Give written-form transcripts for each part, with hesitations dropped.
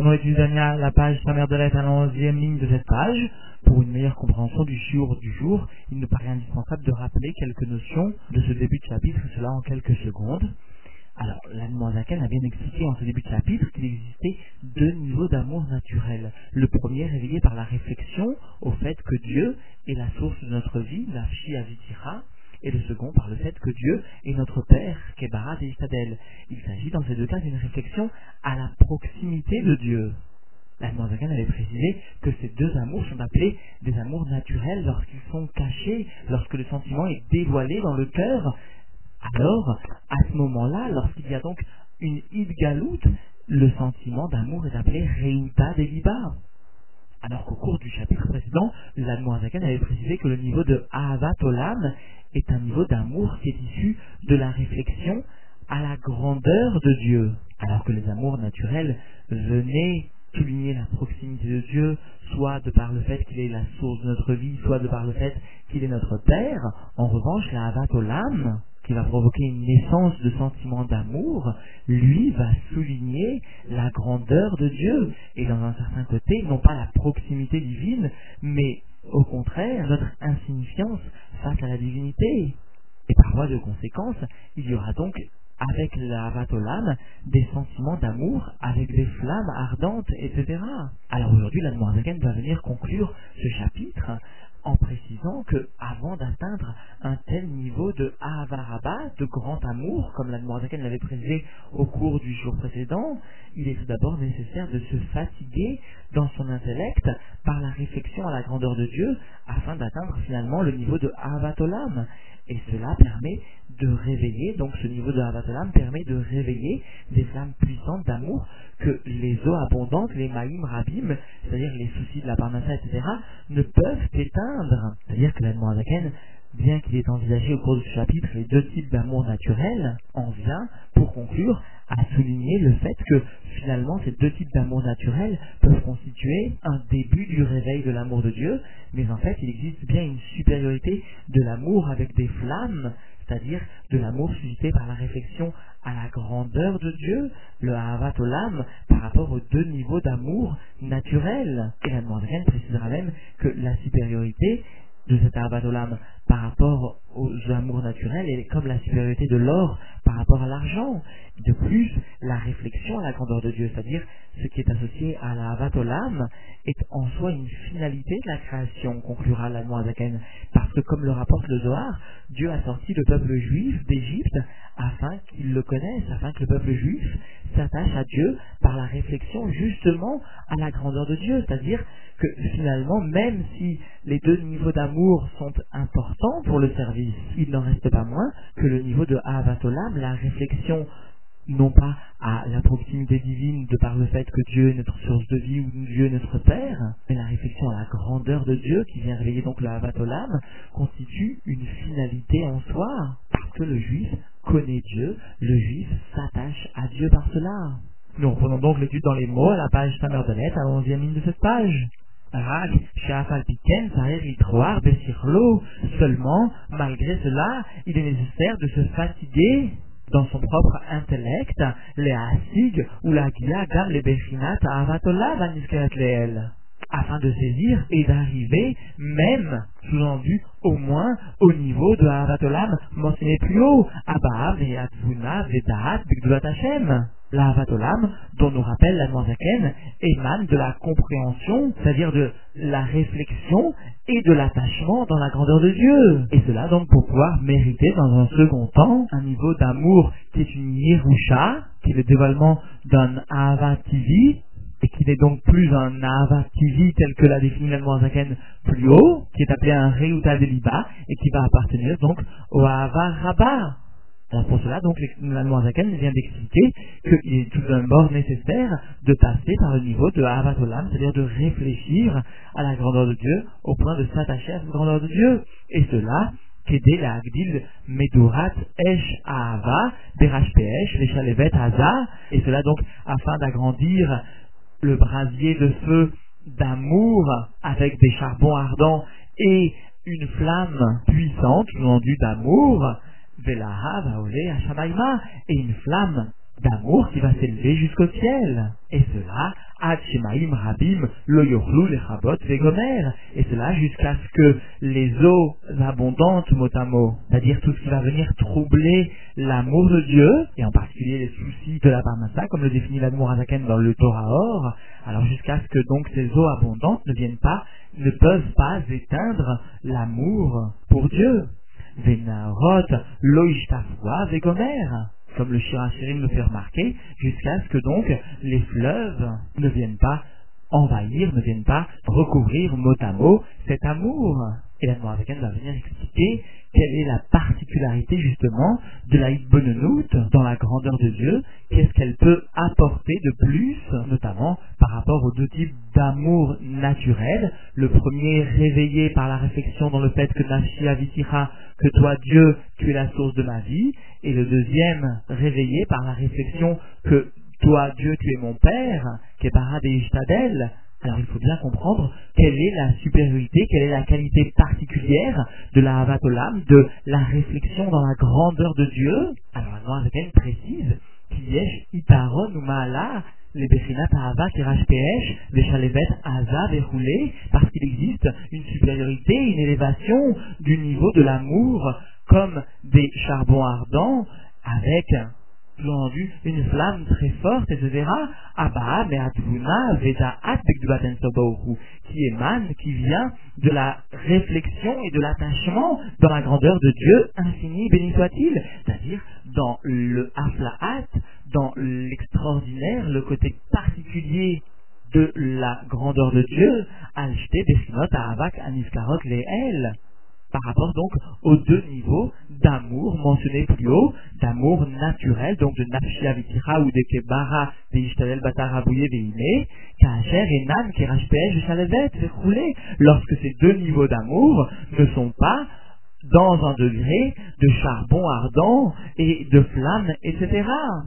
Reprenons l'étude d'Ania, la page Samer de lettre à la 11e ligne de cette page. Pour une meilleure compréhension du shiur du jour, il nous paraît indispensable de rappeler quelques notions de ce début de chapitre, et cela en quelques secondes. Alors, l'Admorazaken a bien expliqué en ce début de chapitre qu'il existait deux niveaux d'amour naturel. Le premier réveillé par la réflexion au fait que Dieu est la source de notre vie, la Avitira, et le second par le fait que Dieu est notre Père, Kebarat et Ishtadel. Il s'agit dans ces deux cas d'une réflexion à la proximité de Dieu. L'Admorazaken avait précisé que ces deux amours sont appelés des amours naturels lorsqu'ils sont cachés, lorsque le sentiment est dévoilé dans le cœur. Alors, à ce moment-là, lorsqu'il y a donc une idgalout, le sentiment d'amour est appelé Reuta Deliba. Alors qu'au cours du chapitre précédent, l'Admorazaken avait précisé que le niveau de Ahavat Olam est un niveau d'amour qui est issu de la réflexion à la grandeur de Dieu. Alors que les amours naturels venaient souligner la proximité de Dieu, soit de par le fait qu'il est la source de notre vie, soit de par le fait qu'il est notre Père. En revanche, la Ahavat Olam, qui va provoquer une naissance de sentiment d'amour, lui va souligner la grandeur de Dieu, et dans un certain côté, non pas la proximité divine, mais au contraire, notre insignifiance face à la divinité. Et par voie de conséquence, il y aura donc avec la Ahavat Olam des sentiments d'amour avec des flammes ardentes, etc. Alors aujourd'hui, l'Admorazaken va venir conclure ce chapitre en précisant que avant d'atteindre un tel niveau de Ahavaraba, de grand amour, comme l'Admorazaken l'avait précisé au cours du jour précédent, il est tout d'abord nécessaire de se fatiguer dans son intellect par la réflexion à la grandeur de Dieu afin d'atteindre finalement le niveau de Ahavat Olam. Et cela permet de réveiller, donc ce niveau de Ahavat Olam permet de réveiller des flammes puissantes d'amour que les eaux abondantes, les maïm rabim, c'est-à-dire les soucis de la parnassa, etc., ne peuvent éteindre. C'est-à-dire que l'Admorazaken, bien qu'il ait envisagé au cours de ce chapitre les deux types d'amour naturel, en vient, pour conclure, à souligner le fait que finalement ces deux types d'amour naturel peuvent constituer un début du réveil de l'amour de Dieu, mais en fait il existe bien une supériorité de l'amour avec des flammes, c'est-à-dire de l'amour suscité par la réflexion à la grandeur de Dieu, le Ahavat Olam, par rapport aux deux niveaux d'amour naturel. Et l'Admorazaken précisera même que la supériorité de cet Ahavat Olam par rapport aux amours naturels est comme la supériorité de l'or par rapport à l'argent. De plus, la réflexion à la grandeur de Dieu, c'est-à-dire ce qui est associé à la Ahavat Olam, est en soi une finalité de la création, conclura l'Admorazaken, parce que comme le rapporte le Zohar, Dieu a sorti le peuple juif d'Égypte afin qu'il le connaisse, afin que le peuple juif s'attache à Dieu par la réflexion justement à la grandeur de Dieu, c'est-à-dire que finalement, même si les deux niveaux d'amour sont importants pour le service, il n'en reste pas moins que le niveau de Ahavat Olam, la réflexion non pas à la proximité divine de par le fait que Dieu est notre source de vie ou Dieu est notre Père, mais la réflexion à la grandeur de Dieu qui vient réveiller donc le Ahavat Olam constitue une finalité en soi, parce que le juif connaît Dieu, le juif s'attache à Dieu par cela. Nous reprenons donc l'étude dans les mots à la page Samer de lettre, à la 11e ligne de cette page. Rak, Shafal Piken, Saher Litroar, Bessirlo. Seulement, malgré cela, il est nécessaire de se fatiguer dans son propre intellect, les Asig ou la Gia Gam les Bechinat Ahavat Olam Aniskarat Leel, afin de saisir et d'arriver même, sous-entendu, au moins au niveau de Ahavat Olam mentionné plus haut, Abba, Ve'atvuna, Ve'daat, Bigdulat Hashem. La Ahavat Olam, dont nous rappelle l'Admorazaken, émane de la compréhension, c'est-à-dire de la réflexion et de l'attachement dans la grandeur de Dieu. Et cela donc pour pouvoir mériter dans un second temps un niveau d'amour qui est une Yerusha, qui est le dévoilement d'un Ahavat Tivi, et qui n'est donc plus un Ahavat Tivi tel que l'a défini l'Admorazaken plus haut, qui est appelé un Reuta Deliba, et qui va appartenir donc au Ahavat Rabba. Alors pour cela, donc, l'Admorazaken vient d'expliquer qu'il est tout d'abord nécessaire de passer par le niveau de Ahavat Olam, c'est-à-dire de réfléchir à la grandeur de Dieu, au point de s'attacher à cette grandeur de Dieu. Et cela, qu'aider la Agdil Medurat Esh Ahava, Berash Peesh, Leshalevet Haza, et cela donc afin d'agrandir le brasier de feu d'amour avec des charbons ardents et une flamme puissante, sous-entendu d'amour, Velaha va olé à Shamaïma, et une flamme d'amour qui va s'élever jusqu'au ciel. Et cela Ad Shemaim Rabim Lo Yochlu Lechabot Vegomer. Et cela jusqu'à ce que les eaux abondantes, mot à mot, c'est-à-dire tout ce qui va venir troubler l'amour de Dieu, et en particulier les soucis de la Parnassa, comme le définit l'Admour Azaken dans le Torah Or, alors jusqu'à ce que donc ces eaux abondantes ne peuvent pas éteindre l'amour pour Dieu. Venarot Lo Ishtafua Vegomer. Comme le Shir HaShirim le fait remarquer, jusqu'à ce que donc les fleuves ne viennent pas envahir, ne viennent pas recouvrir mot à mot cet amour. Et la Noirvegan va venir expliquer quelle est la particularité justement de la Hitbonenut dans la grandeur de Dieu, qu'est-ce qu'elle peut apporter de plus, notamment par rapport aux deux types d'amour naturel. Le premier réveillé par la réflexion dans le fait que Nafshi Aviticha, que toi Dieu, tu es la source de ma vie, et le deuxième réveillé par la réflexion que toi Dieu, tu es mon Père, Kepara Deishtadel. Alors il faut bien comprendre quelle est la supériorité, quelle est la qualité particulière de la Havat Olam, de la réflexion dans la grandeur de Dieu. Alors la Noirvegan précise qu'il y a Itaron ou Maala, les Bechinat Ahava Kerash Peesh, les Chalevet Aza Verroulé, parce qu'il existe une supériorité, une élévation du niveau de l'amour comme des charbons ardents avec une flamme très forte, etc. Abba, Me'atvuna, Veda Atbekdubaten Sobaohu, qui émane, qui vient de la réflexion et de l'attachement dans la grandeur de Dieu, infini, béni soit-il. C'est-à-dire dans le Aflaat, dans l'extraordinaire, le côté particulier de la grandeur de Dieu, Alshte, Beshinot, Ahavak, Aniskarot, Leel. Par rapport donc aux deux niveaux d'amour mentionnés plus haut, d'amour naturel, donc de Nafshi Aviticha ou de Kebara de Ishtadel Batar Abouye Veine, Kacher et Nan Kerashpeh Shalevet Verroulé, lorsque ces deux niveaux d'amour ne sont pas dans un degré de charbon ardent et de flamme, etc.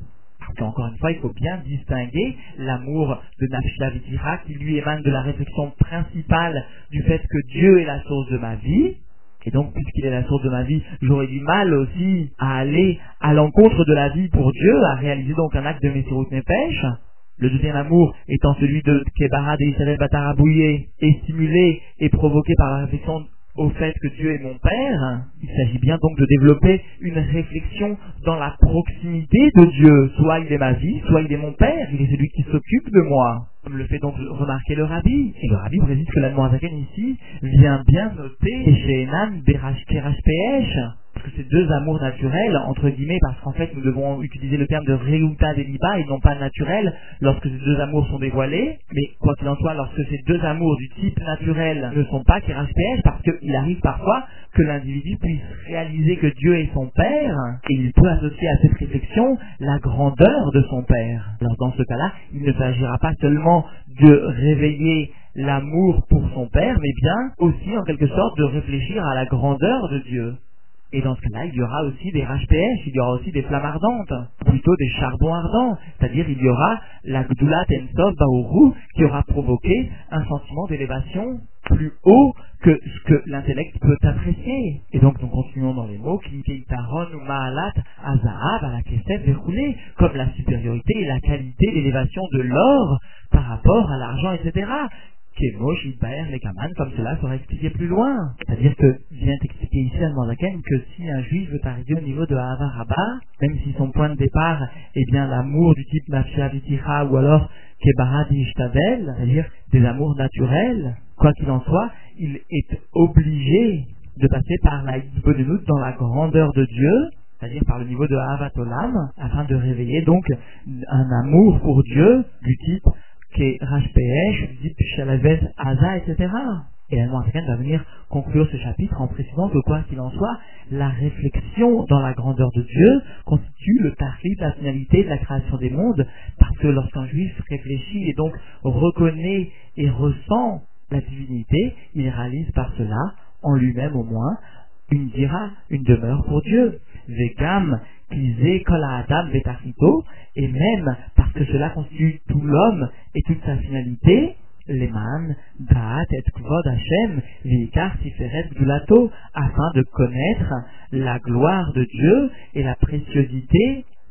Encore une fois, il faut bien distinguer l'amour de Nafshi Aviticha qui lui émane de la réflexion principale du fait que Dieu est la source de ma vie. Et donc, puisqu'il est la source de ma vie, j'aurais du mal aussi à aller à l'encontre de la vie pour Dieu, à réaliser donc un acte de Messirut Nefesh. Le deuxième amour étant celui de Kebara de Israël Batarabouye, et stimulé et provoqué par la réflexion au fait que Dieu est mon Père. Il s'agit bien donc de développer une réflexion dans la proximité de Dieu. Soit il est ma vie, soit il est mon Père, il est celui qui s'occupe de moi. Comme le fait donc remarquer le Rabbi. Et le Rabbi précise que la Noirzaken ici vient bien noter chez Enan Berash Kerash Peesh. Parce que c'est deux amours naturels, entre guillemets, parce qu'en fait nous devons utiliser le terme de Reuta Deliba et non pas naturel lorsque ces deux amours sont dévoilés. Mais quoi qu'il en soit, lorsque ces deux amours du type naturel ne sont pas Kerash Peesh, parce qu'il arrive parfois que l'individu puisse réaliser que Dieu est son Père, et il peut associer à cette réflexion la grandeur de son Père. Alors dans ce cas-là, il ne s'agira pas seulement de réveiller l'amour pour son Père, mais bien aussi en quelque sorte de réfléchir à la grandeur de Dieu. Et dans ce cas-là, il y aura aussi des rashpeh, il y aura aussi des flammes ardentes, plutôt des charbons ardents, c'est-à-dire il y aura la Gdulat Ensof Baoru qui aura provoqué un sentiment d'élévation plus haut que ce que l'intellect peut apprécier. Et donc nous continuons dans les mots qui Keitaron ou Maalat Azahav à la Kesef Verroulé, comme la supériorité et la qualité d'élévation de l'or par rapport à l'argent, etc. Kemosh, Idbaer, les Kaman, comme cela sera expliqué plus loin. C'est-à-dire que vient expliquer ici à Noirzaken que si un juif veut arriver au niveau de Ahava Rabba, même si son point de départ est bien l'amour du type Nafshi Aviticha ou alors Kebara Ishtadel, c'est-à-dire des amours naturels, quoi qu'il en soit, il est obligé de passer par la Hitbonenut dans la grandeur de Dieu, c'est-à-dire par le niveau de Ahavat Olam, afin de réveiller donc un amour pour Dieu du type qui Rashpeesh, Zip, Shalavet, Aza, etc. Et la Noirzaken va venir conclure ce chapitre en précisant que quoi qu'il en soit, la réflexion dans la grandeur de Dieu constitue le tarif, la finalité de la création des mondes, parce que lorsqu'un juif réfléchit et donc reconnaît et ressent la divinité, il réalise par cela, en lui-même au moins, une dira, une demeure pour Dieu. Vekam, Kizé, Kol Adam, Vetachito, et même parce que cela constitue tout l'homme et toute sa finalité, Leman, Da'at et Kvod Hashem, Vikar Tiferet Gdulato, afin de connaître la gloire de Dieu et la préciosité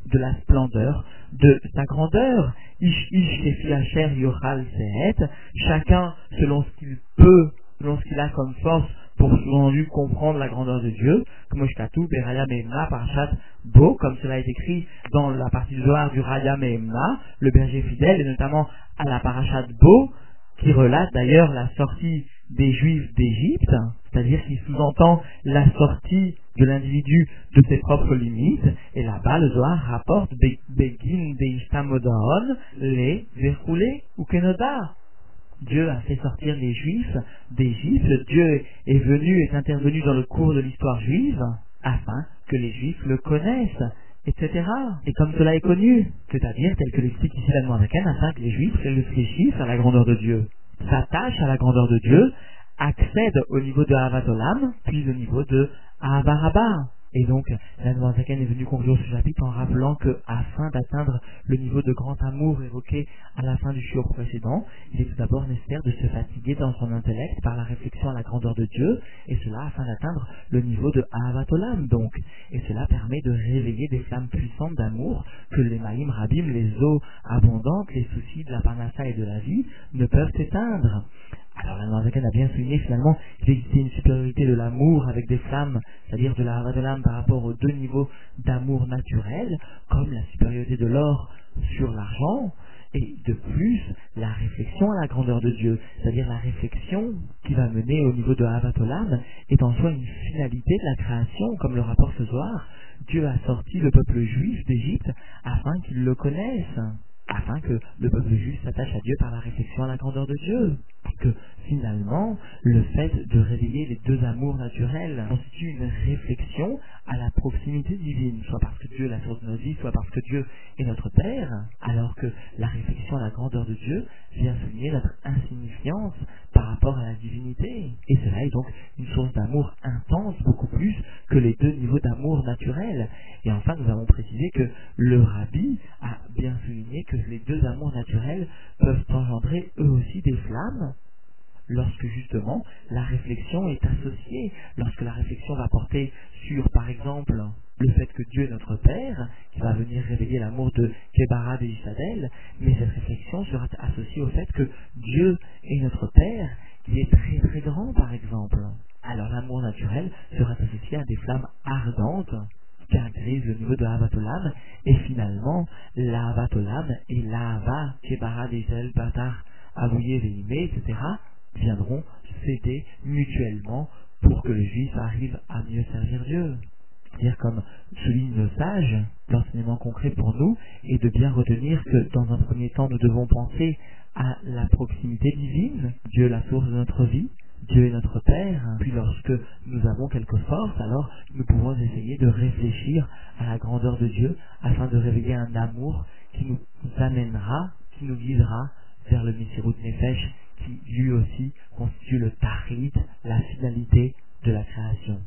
de la splendeur de sa grandeur. Ish ish kefi asher yochal sehet, chacun selon ce qu'il peut, selon ce qu'il a comme force pour selon lui comprendre la grandeur de Dieu, comme Oshkatu, Beraya Mehemna, Parashat Bo, comme cela est écrit dans la partie du Zohar du Raya Mehemna, le berger fidèle, et notamment à la Parashat Bo, qui relate d'ailleurs la sortie des Juifs d'Égypte, c'est-à-dire qui sous-entend la sortie de l'individu de ses propres limites, et là-bas le Zohar rapporte Begin Deishtamodaon, les Verkoulé ou Kenoda. Dieu a fait sortir les Juifs d'Égypte, Dieu est intervenu dans le cours de l'histoire juive, afin que les Juifs le connaissent, etc. Et comme cela est connu, c'est-à-dire tel que l'explique ici la Noirzaken, afin que les Juifs réfléchissent à la grandeur de Dieu, s'attachent à la grandeur de Dieu, accèdent au niveau de Ahavat Olam, puis au niveau de Ahava Rabba. Et donc, la Noirzaken est venue conclure ce chapitre en rappelant que, afin d'atteindre le niveau de grand amour évoqué à la fin du shiur précédent, il est tout d'abord nécessaire de se fatiguer dans son intellect par la réflexion à la grandeur de Dieu, et cela afin d'atteindre le niveau de Ahavat Olam, donc. Et cela permet de réveiller des flammes puissantes d'amour que les Maïm Rabim, les eaux abondantes, les soucis de la parnassa et de la vie ne peuvent éteindre. Alors la Noirzaken a bien souligné finalement qu'il existait une supériorité de l'amour avec des flammes, c'est-à-dire de la Ahavat Olam par rapport aux deux niveaux d'amour naturel, comme la supériorité de l'or sur l'argent, et de plus la réflexion à la grandeur de Dieu, c'est-à-dire la réflexion qui va mener au niveau de Ahavat Olam est en soi une finalité de la création, comme le rapporte ce Zohar. Dieu a sorti le peuple juif d'Égypte afin qu'il le connaisse, afin que le peuple juif s'attache à Dieu par la réflexion à la grandeur de Dieu. Que finalement, le fait de réveiller les deux amours naturels constitue une réflexion à la proximité divine, soit parce que Dieu est la source de notre vie, soit parce que Dieu est notre Père, alors que la réflexion à la grandeur de Dieu vient souligner notre insignifiance par rapport à la divinité. Et cela est donc une source d'amour intense, beaucoup plus que les deux niveaux d'amour naturels. Et enfin, nous avons précisé que le Rabbi a bien souligné que les deux amours naturels peuvent engendrer eux aussi des flammes, lorsque justement la réflexion est associée, lorsque la réflexion va porter sur, par exemple, le fait que Dieu est notre Père, qui va venir réveiller l'amour de Kebarad et Ishadel, mais cette réflexion sera associée au fait que Dieu est notre Père, qui est très très grand, par exemple. Alors l'amour naturel sera associé à des flammes ardentes qui caractérisent le niveau de Ahavat Olam, et finalement l'Ahavat Olam et l'Ahava Kebarad et Ishadel Batar Avouye Veimé, etc. viendront s'aider mutuellement pour que le juif arrive à mieux servir Dieu. C'est-à-dire, comme souligne le sage, l'enseignement concret pour nous est de bien retenir que dans un premier temps nous devons penser à la proximité divine, Dieu est la source de notre vie, Dieu est notre Père, puis lorsque nous avons quelque force, alors nous pouvons essayer de réfléchir à la grandeur de Dieu afin de réveiller un amour qui nous amènera, qui nous guidera vers le Messirut Nefesh, qui lui aussi constitue le Tahrit, la finalité de la création.